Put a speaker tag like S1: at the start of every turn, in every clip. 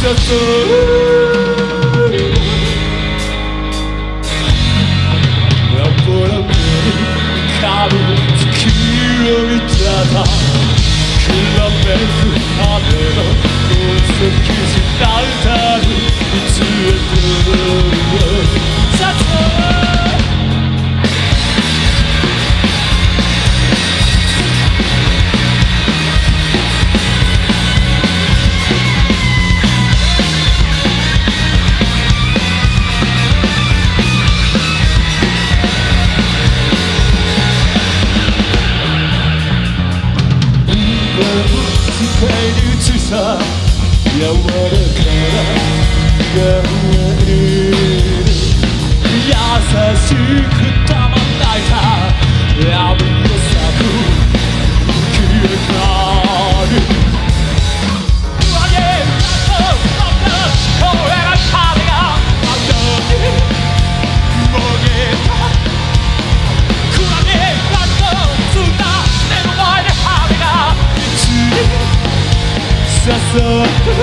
S1: 柔らかな顔に優しくたまんないか闇を咲く消えたりそう言われると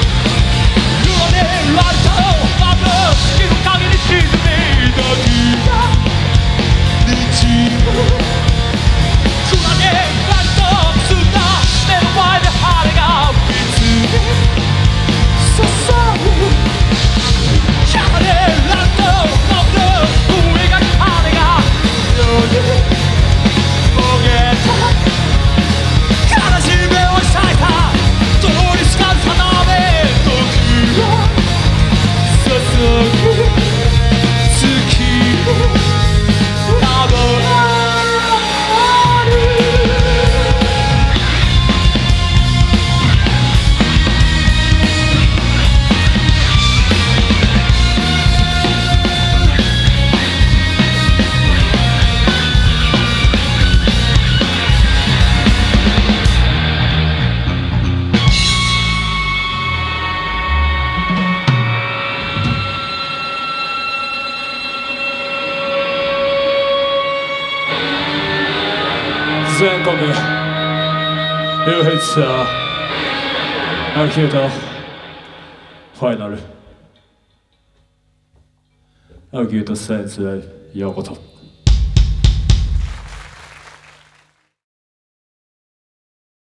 S1: まぶしきる限り沈み時が日も暗げられとすんだ目の前で羽が見つめ刺さるやれられとまぶ上が羽がよりもげた悲しみを咲いた全国UH ツアーアキュートファイナルアキュートサイエンスへようこそ。